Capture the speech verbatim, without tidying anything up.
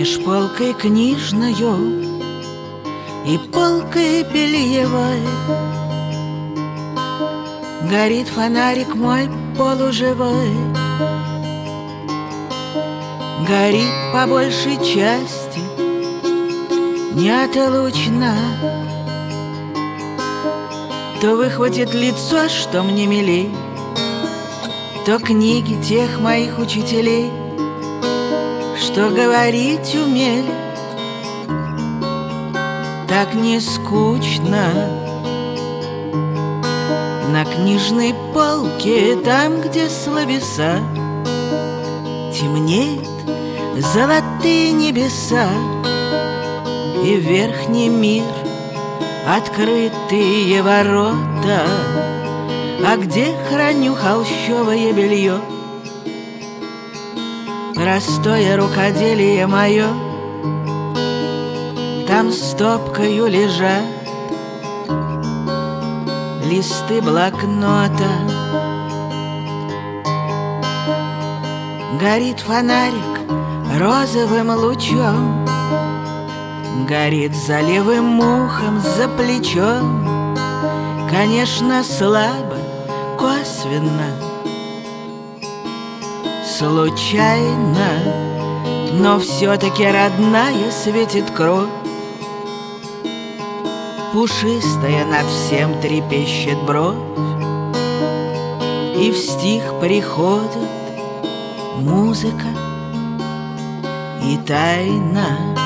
Меж полкой книжною и полкой бельевой горит фонарик мой полуживой. Горит по большей части неотлучно. То выхватит лицо, что мне милей, то книги тех моих учителей, что говорить умели так не скучно. На книжной полке, там, где словеса, темнеет золотые небеса и верхний мир, открытые ворота, а где храню холщовое белье, простое рукоделие мое, там стопкою лежат листы блокнота. Горит фонарик розовым лучом, горит за левым ухом, за плечом. Конечно, слабо, косвенно, случайно, но все-таки родная светит кровь. Пушистая над всем трепещет бровь, и в стих приходит музыка и тайна.